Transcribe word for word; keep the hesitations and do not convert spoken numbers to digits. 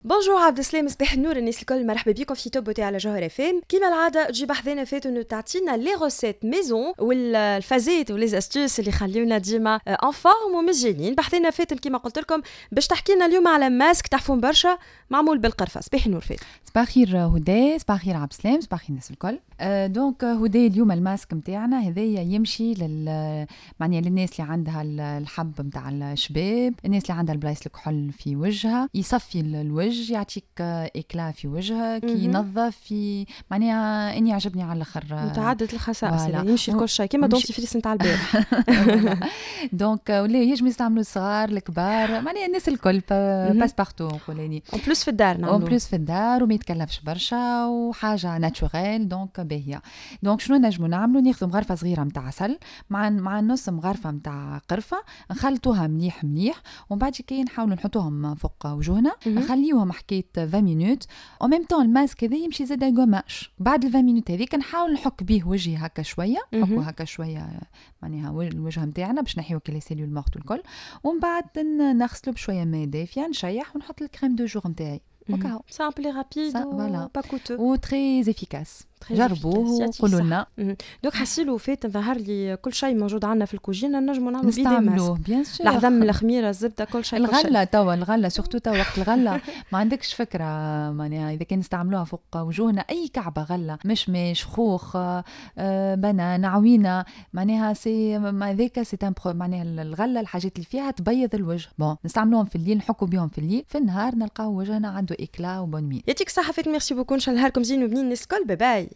بونجور عبد السلام، صباح النور الناس الكل، مرحبا بكم في توب بوتي على جوهر اف ام. كيما العاده تجيب حذانا فاتو انه تعطينا لي روسيت ميزون والفازيت ولي استوس اللي يخليونا ديما ان فورم ومزيانين. بحثنا فاتن كيما قلت لكم باش تحكي لنا اليوم على ماسك تحفون برشا معمول بالقرفه. صباح النور فاتن. صباح الخير هدى، صباح الخير عبد السلام، صباح الخير الناس الكل. أه دونك هدى اليوم الماسك نتاعنا هذايا يمشي لل معناها للناس اللي عندها الحب نتاع الشباب، الناس اللي عندها البلايص الكحول في وجهها، يصفي الوجه، يعطيك اكلا في وجهك، ينظف في معناها اني عجبني على الاخر متعدد الخصائص يمشي لكل شيء كيما دونتي فريس نتاع البارح. دونك ولا يجم يستعملوا الصغار الكبار، معناها الناس الكل باس بارتو نقولني. اون بلوس في الدار نعملوا اون بلوس في الدار وما يتكلفش برشا وحاجه ناتشوريل. دونك باهيه. دونك شنو نجموا نعملوا؟ ناخذوا مغرفه صغيره نتاع عسل مع مع نص مغرفه نتاع قرفه، نخلطوها مليح مليح ومن بعد كي نحاولوا نحطوهم فوق وجوهنا، نخليوهم حكايه عشرين مينوت. او ميم طون الماسك هذا يمشي زاد غوماش. بعد عشرين مينوت هذيك نحاول نحك به وجهي هكا شويه، نحكوا هكا شويه معناها الوجه نتاعنا باش نحيو كل سيلول مورت الكل، ومن بعد نغسلو بشويه ماء دافيه، نشيح ونحط الكريم دو جور نتاعي. اوكا سامبل رابيد و با كوتو و تري افيكاس. جربوه وقولوا لنا. دوك حسيلو فات ظهر لي كل شيء موجود عندنا في الكوجينه نجموا نعملوا بيه نستعملوه بيان سور. العظم، الخميره، الزبده، كل شيء. الغله توا الغله سورتو توا وقت الغله ما عندكش فكره معناها اذا كان نستعملوها فوق وجوهنا اي كعبه غله، مشمش، خوخ، آه بنان، عوينه، معناها سي هذاك سي ان معناها الغله الحاجات اللي فيها تبيض الوجه. بون نستعملوهم في الليل، نحكوا بهم في الليل، في النهار نلقاو وجهنا عنده اكلا وبون مي. يعطيك الصحه فات، ميرسي بوكو، ان شاء الله نهاركم زين وبنين الناس الكل. باي باي.